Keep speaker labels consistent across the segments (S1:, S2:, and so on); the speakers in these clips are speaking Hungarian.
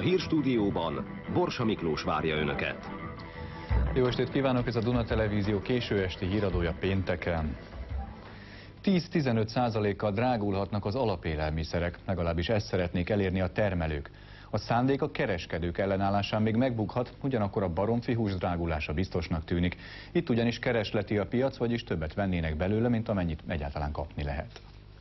S1: hírstúdióban Borsa Miklós várja Önöket.
S2: Jó estét kívánok, ez a Duna Televízió késő esti híradója pénteken. 10-15%-kal drágulhatnak az alapélelmiszerek, legalábbis ezt szeretnék elérni a termelők. A szándék a kereskedők ellenállásán még megbukhat, ugyanakkor a baromfihús drágulása biztosnak tűnik. Itt ugyanis keresleti a piac, vagyis többet vennének belőle, mint amennyit egyáltalán kapni lehet.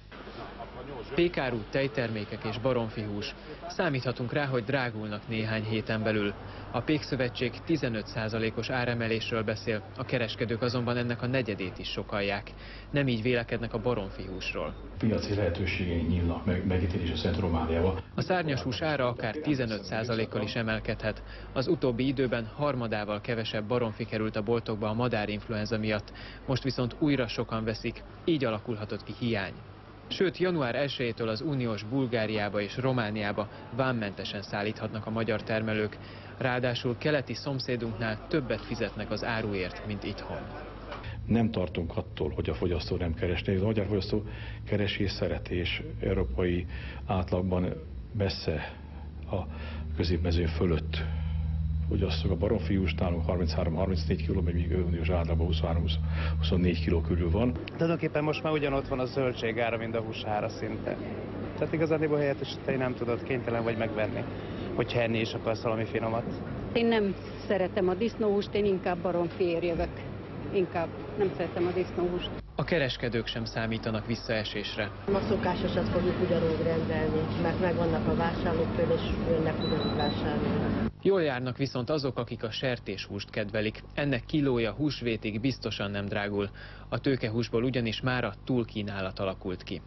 S3: Pékáru, tejtermékek és baromfihús. Számíthatunk rá, hogy drágulnak néhány héten belül. A Pékszövetség 15%-os áremelésről beszél, a kereskedők azonban ennek a negyedét is sokallják. Nem így vélekednek a baromfihúsról.
S4: Piaci lehetőségei nyílnak meg megítélés a Szent Romániával.
S3: A szárnyas hús ára akár 15%-kal is emelkedhet. Az utóbbi időben harmadával kevesebb baromfi került a boltokba a madárinfluenza miatt. Most viszont újra sokan veszik, így alakulhatott ki hiány. Sőt, január 1-től az uniós Bulgáriába és Romániába vámmentesen szállíthatnak a magyar termelők. Ráadásul keleti szomszédunknál többet fizetnek az áruért, mint itthon.
S4: Nem tartunk attól, hogy a fogyasztó nem keresne. A magyar fogyasztó keresi és szereti, és európai átlagban messze a középmező fölött fogyasztok. A baromfihús nálunk 33-34 kg, míg uniós átlagban 23-24 kg körül van.
S5: Tulajdonképpen most már ugyanott van a zöldségára, mint a húsára szinte. Tehát igazándiból helyettesíteni nem tudod, kénytelen vagy megvenni, hogyha enni is akarsz valami finomat.
S6: Én nem szeretem a disznóhúst, én inkább baromfiért jövök. Inkább nem szeretem a disznóhúst.
S3: A kereskedők sem számítanak visszaesésre.
S7: A szokásosat fogjuk ugyanúgy rendelni, mert megvannak a vásárlók például, és jönnek ugyanúgy vásárolni.
S3: Jól járnak viszont azok, akik a sertéshúst kedvelik. Ennek kilója húsvétig biztosan nem drágul. A tőkehúsból ugyanis mára túlkínálat alakult ki.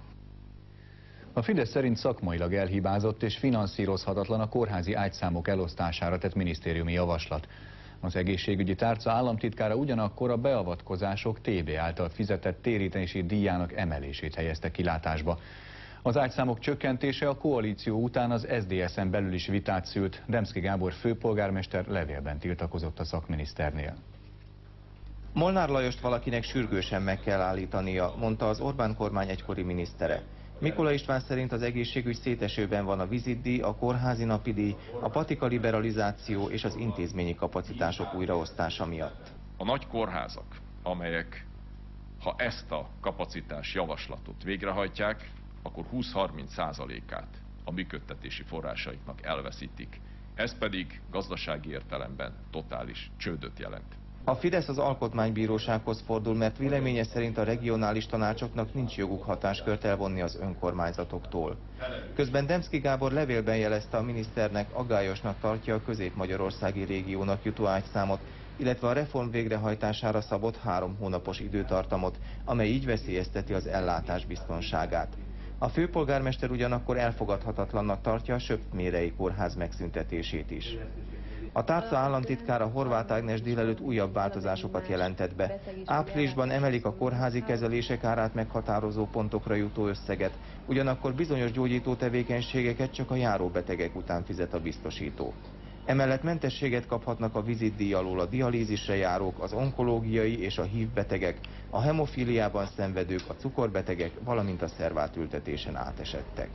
S2: A Fidesz szerint szakmailag elhibázott és finanszírozhatatlan a kórházi ágyszámok elosztására tett minisztériumi javaslat. Az egészségügyi tárca államtitkára ugyanakkor a beavatkozások TB által fizetett térítési díjának emelését helyezte kilátásba. Az ágyszámok csökkentése a koalíció után az SZDSZ-en belül is vitát szült. Demszky Gábor főpolgármester levélben tiltakozott a szakminiszternél.
S8: Molnár Lajost valakinek sürgősen meg kell állítania, mondta az Orbán kormány egykori minisztere. Mikola István szerint az egészségügy szétesőben van a vizitdíj, a kórházi napidíj, a patika liberalizáció és az intézményi kapacitások újraosztása miatt.
S9: A nagy kórházak, amelyek ha ezt a kapacitás javaslatot végrehajtják, akkor 20-30%-át a működtetési forrásaiknak elveszítik. Ez pedig gazdasági értelemben totális csődöt jelent.
S8: A Fidesz az Alkotmánybírósághoz fordul, mert véleménye szerint a regionális tanácsoknak nincs joguk hatáskört elvonni az önkormányzatoktól. Közben Demszky Gábor levélben jelezte a miniszternek, aggályosnak tartja a közép-magyarországi régiónak jutó ágyszámot, illetve a reform végrehajtására szabott 3 hónapos időtartamot, amely így veszélyezteti az ellátás biztonságát. A főpolgármester ugyanakkor elfogadhatatlannak tartja a Söpf-Mérei kórház megszüntetését is. A tárca államtitkára Horváth Ágnes délelőtt újabb változásokat jelentett be. Áprilisban emelik a kórházi kezelések árát meghatározó pontokra jutó összeget, ugyanakkor bizonyos gyógyító tevékenységeket csak a járóbetegek után fizet a biztosító. Emellett mentességet kaphatnak a vizitdíj alól a dialízisre járók, az onkológiai és a HIV betegek, a hemofíliában szenvedők, a cukorbetegek, valamint a szervátültetésen átesettek.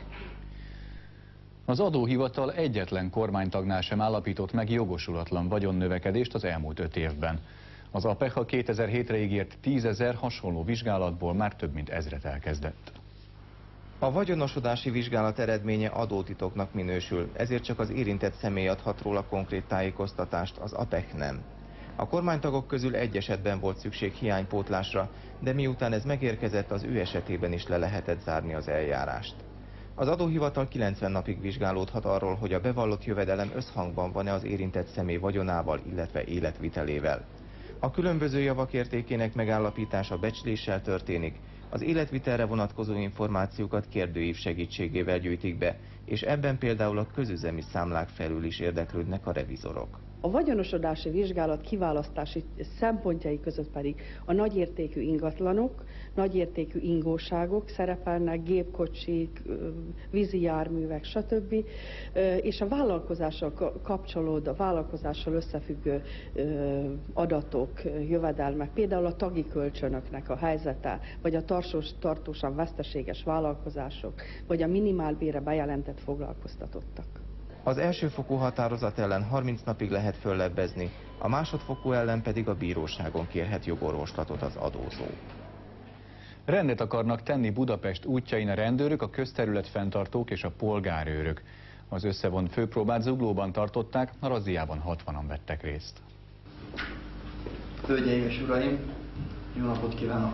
S2: Az adóhivatal egyetlen kormánytagnál sem állapított meg jogosulatlan vagyonnövekedést az elmúlt 5 évben. Az APEH a 2007-re ígért 10 000 hasonló vizsgálatból már több mint 1000-et elkezdett.
S8: A vagyonosodási vizsgálat eredménye adótitoknak minősül, ezért csak az érintett személy adhat róla konkrét tájékoztatást, az APEH nem. A kormánytagok közül egy esetben volt szükség hiánypótlásra, de miután ez megérkezett, az ő esetében is le lehetett zárni az eljárást. Az adóhivatal 90 napig vizsgálódhat arról, hogy a bevallott jövedelem összhangban van-e az érintett személy vagyonával, illetve életvitelével. A különböző javak értékének megállapítása becsléssel történik, az életvitelre vonatkozó információkat kérdőív segítségével gyűjtik be, és ebben például a közüzemi számlák felül is érdeklődnek a revizorok.
S10: A vagyonosodási vizsgálat kiválasztási szempontjai között pedig a nagyértékű ingatlanok, nagyértékű ingóságok szerepelnek, gépkocsik, vízi járművek, stb. És a vállalkozással kapcsolódó, a vállalkozással összefüggő adatok, jövedelmek, például a tagi kölcsönöknek a helyzete, vagy a tartósan veszteséges vállalkozások, vagy a minimálbérre bejelentett foglalkoztatottak.
S8: Az elsőfokú határozat ellen 30 napig lehet föllebbezni, a másodfokú ellen pedig a bíróságon kérhet jogorvoslatot az adózó.
S2: Rendet akarnak tenni Budapest útjain a rendőrök, a közterületfenntartók és a polgárőrök. Az összevont főpróbát Zuglóban tartották, a razziában 60-an vettek részt.
S11: Hölgyeim és uraim, jó napot kívánok!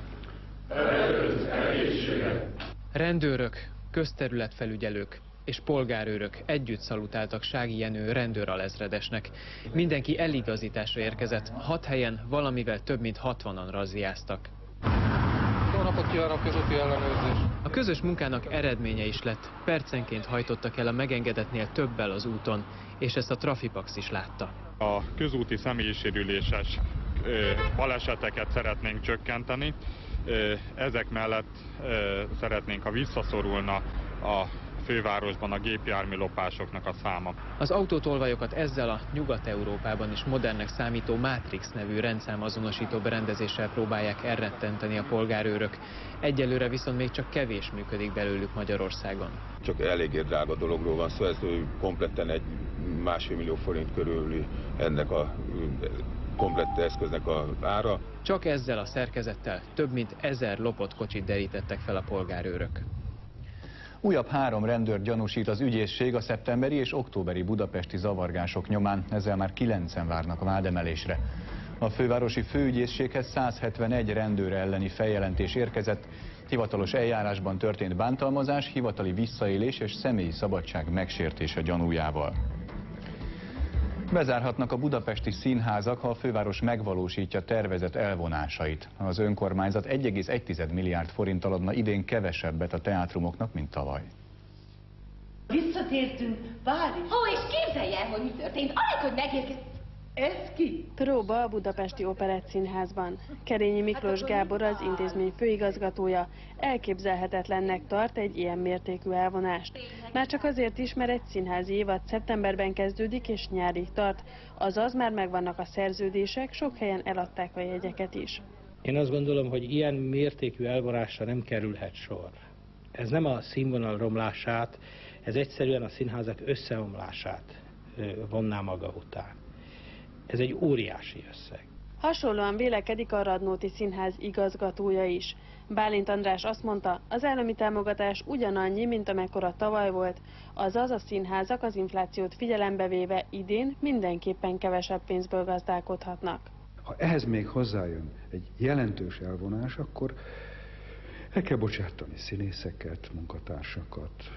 S3: Rendőrök, közterületfelügyelők és polgárőrök együtt szalutáltak Sági Jenő rendőralezredesnek. Mindenki eligazításra érkezett, 6 helyen valamivel több mint 60-an razziáztak.
S12: Jó napot kívánok, közúti ellenőrzés!
S3: A közös munkának eredménye is lett. Percenként hajtottak el a megengedettnél többel az úton, és ezt a Trafipax is látta.
S13: A közúti személyisérüléses baleseteket szeretnénk csökkenteni. Ezek mellett szeretnénk, ha visszaszorulna a fővárosban a gépjárműlopásoknak a száma.
S3: Az autótolvajokat ezzel a Nyugat-Európában is modernnek számító Matrix nevű rendszámazonosító berendezéssel próbálják elrettenteni a polgárőrök. Egyelőre viszont még csak kevés működik belőlük Magyarországon.
S14: Csak eléggé drága dologról van szó, ez kompletten egy 1,5 millió forint körüli ennek a komplett eszköznek az ára.
S3: Csak ezzel a szerkezettel több mint 1000 lopott kocsit derítettek fel a polgárőrök.
S2: Újabb 3 rendőrt gyanúsít az ügyészség a szeptemberi és októberi budapesti zavargások nyomán, ezzel már 9-en várnak a vádemelésre. A fővárosi főügyészséghez 171 rendőr elleni feljelentés érkezett, hivatalos eljárásban történt bántalmazás, hivatali visszaélés és személyi szabadság megsértése gyanújával. Bezárhatnak a budapesti színházak, ha a főváros megvalósítja tervezett elvonásait. Az önkormányzat 1,1 milliárd forinttal adna idén kevesebbet a teátrumoknak, mint tavaly.
S15: Visszatértünk Párizs.
S16: Ó, és képzelj el, hogy mi történt, alig, hogy megérkezett.
S15: Ez ki?
S10: Próba a Budapesti Operettszínházban. Kerényi Miklós Gábor, az intézmény főigazgatója, elképzelhetetlennek tart egy ilyen mértékű elvonást. Már csak azért is, mert egy színházi évad szeptemberben kezdődik és nyárig tart, azaz már megvannak a szerződések, sok helyen eladták a jegyeket is.
S17: Én azt gondolom, hogy ilyen mértékű elvonásra nem kerülhet sor. Ez nem a színvonal romlását, ez egyszerűen a színházak összeomlását vonná maga után. Ez egy óriási összeg.
S10: Hasonlóan vélekedik a Radnóti Színház igazgatója is. Bálint András azt mondta, az állami támogatás ugyanannyi, mint amekkora tavaly volt, azaz a színházak az inflációt figyelembe véve idén mindenképpen kevesebb pénzből gazdálkodhatnak.
S18: Ha ehhez még hozzájön egy jelentős elvonás, akkor el kell bocsátani színészeket, munkatársakat,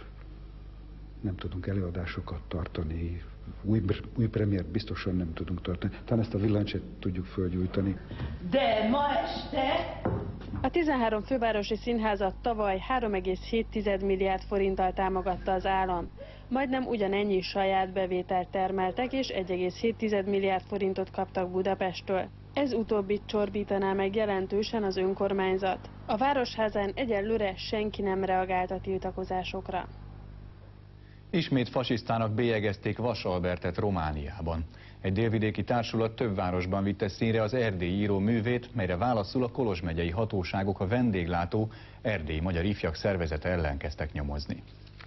S18: nem tudunk előadásokat tartani, új premiért biztosan nem tudunk tartani. Talán ezt a villancsét tudjuk fölgyújtani.
S15: De ma este...
S10: A 13 fővárosi színházat tavaly 3,7 milliárd forinttal támogatta az állam. Majdnem ugyanennyi saját bevételt termeltek, és 1,7 milliárd forintot kaptak Budapesttől. Ez utóbbit csorbítaná meg jelentősen az önkormányzat. A Városházán egyelőre senki nem reagált a tiltakozásokra.
S2: Ismét fasisztának bélyegezték Vas Albertet Romániában. Egy délvidéki társulat több városban vitte színre az erdélyi író művét, melyre válaszul a Kolozs megyei hatóságok a vendéglátó erdélyi magyar ifjak szervezete ellen kezdtek nyomozni.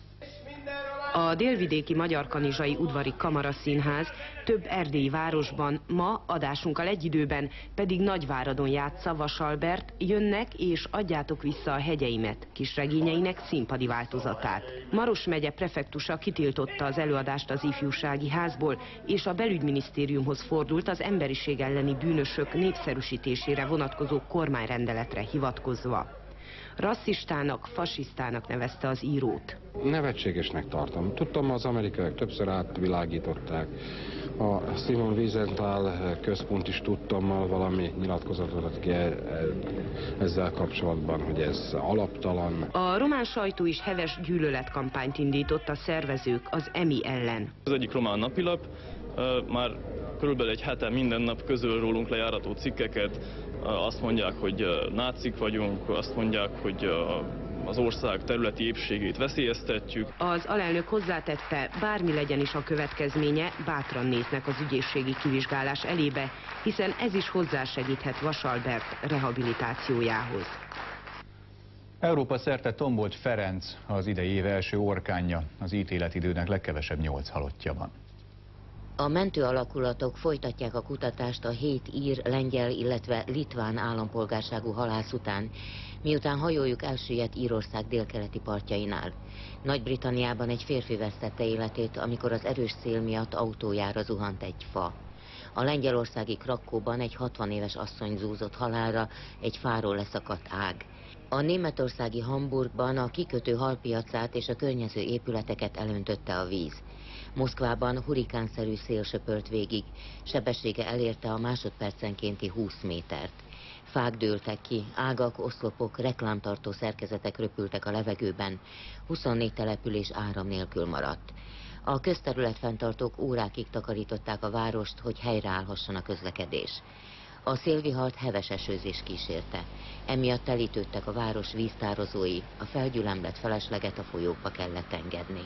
S19: A délvidéki Magyarkanizsai Udvari Kamaraszínház több erdélyi városban, ma adásunkkal egy időben pedig Nagyváradon játsza Vas Albert Jönnek és adjátok vissza a hegyeimet kisregényeinek színpadi változatát. Maros megye prefektusa kitiltotta az előadást az ifjúsági házból, és a belügyminisztériumhoz fordult az emberiség elleni bűnösök népszerűsítésére vonatkozó kormányrendeletre hivatkozva. Rasszistának, fasisztának nevezte az írót.
S20: Nevetségesnek tartom. Tudtam, az amerikaiak többször átvilágították. A Simon Wiesenthal központ is tudtam valami nyilatkozatot ki ezzel kapcsolatban, hogy ez alaptalan.
S19: A román sajtó is heves gyűlöletkampányt indított a szervezők az EMI ellen.
S21: Az egyik román napilap már körülbelül egy hete minden nap közöl rólunk lejárató cikkeket. Azt mondják, hogy nácik vagyunk, azt mondják, hogy az ország területi épségét veszélyeztetjük.
S19: Az alelnök hozzátette, bármi legyen is a következménye, bátran néznek az ügyészségi kivizsgálás elébe, hiszen ez is hozzásegíthet Vas Albert rehabilitációjához.
S2: Európa szerte tombolt Ferenc, az idei év első orkánja. Az ítéletidőnek legkevesebb 8 halottja van.
S1: A mentő alakulatok folytatják a kutatást a 7 ír, lengyel, illetve litván állampolgárságú halász után, miután hajójuk elsüllyedt Írország délkeleti partjainál. Nagy-Britanniában egy férfi vesztette életét, amikor az erős szél miatt autójára zuhant egy fa. A lengyelországi Krakóban egy 60 éves asszony zúzott halálra egy fáról leszakadt ág. A németországi Hamburgban a kikötő halpiacát és a környező épületeket elöntötte a víz. Moszkvában hurikánszerű szél söpört végig, sebessége elérte a másodpercenkénti 20 métert. Fák dőltek ki, ágak, oszlopok, reklámtartó szerkezetek röpültek a levegőben, 24 település áram nélkül maradt. A közterületfenntartók órákig takarították a várost, hogy helyreállhasson a közlekedés. A szélvihart heves esőzés kísérte. Emiatt telítődtek a város víztározói, a felgyülemlett felesleget a folyókba kellett engedni.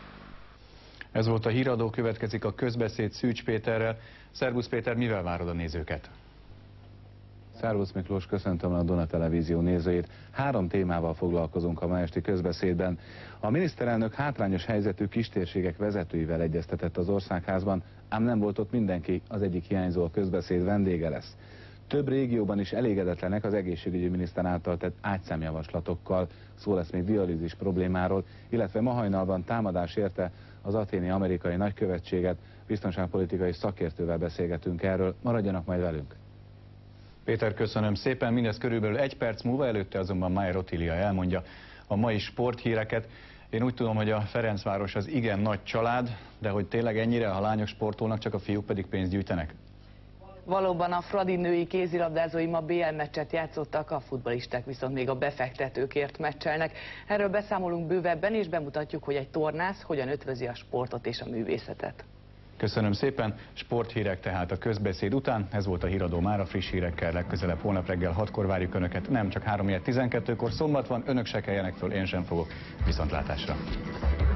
S2: Ez volt a híradó, következik a közbeszéd Szűcs Péterrel. Szervusz Péter, mivel várod a nézőket?
S22: Szervusz Miklós, köszöntöm a Duna Televízió nézőit. 3 témával foglalkozunk a ma esti közbeszédben. A miniszterelnök hátrányos helyzetű kistérségek vezetőivel egyeztetett az Országházban, ám nem volt ott mindenki, az egyik hiányzó a közbeszéd vendége lesz. Több régióban is elégedetlenek az egészségügyi miniszter által tett ágyszámjavaslatokkal, szó lesz még dialízis problémáról, illetve ma hajnalban támadás érte az athéni amerikai nagykövetséget, biztonságpolitikai szakértővel beszélgetünk erről, maradjanak majd velünk.
S2: Péter, köszönöm szépen, mindez körülbelül 1 perc múlva, előtte azonban Mayer Otília elmondja a mai sporthíreket. Én úgy tudom, hogy a Ferencváros az igen nagy család, de hogy tényleg ennyire, ha lányok sportolnak, csak a fiúk pedig pénzt gyűjtenek?
S23: Valóban a fradi női kézilabdázói ma BL meccset játszottak, a futballisták viszont még a befektetőkért meccselnek. Erről beszámolunk bővebben, és bemutatjuk, hogy egy tornász hogyan ötvözi a sportot és a művészetet.
S2: Köszönöm szépen, sporthírek tehát a közbeszéd után. Ez volt a híradó mára, friss hírekkel legközelebb holnap reggel 6-kor várjuk Önöket. Nem csak 3-12-kor szombat van, Önök se keljenek föl, én sem fogok. Viszontlátásra!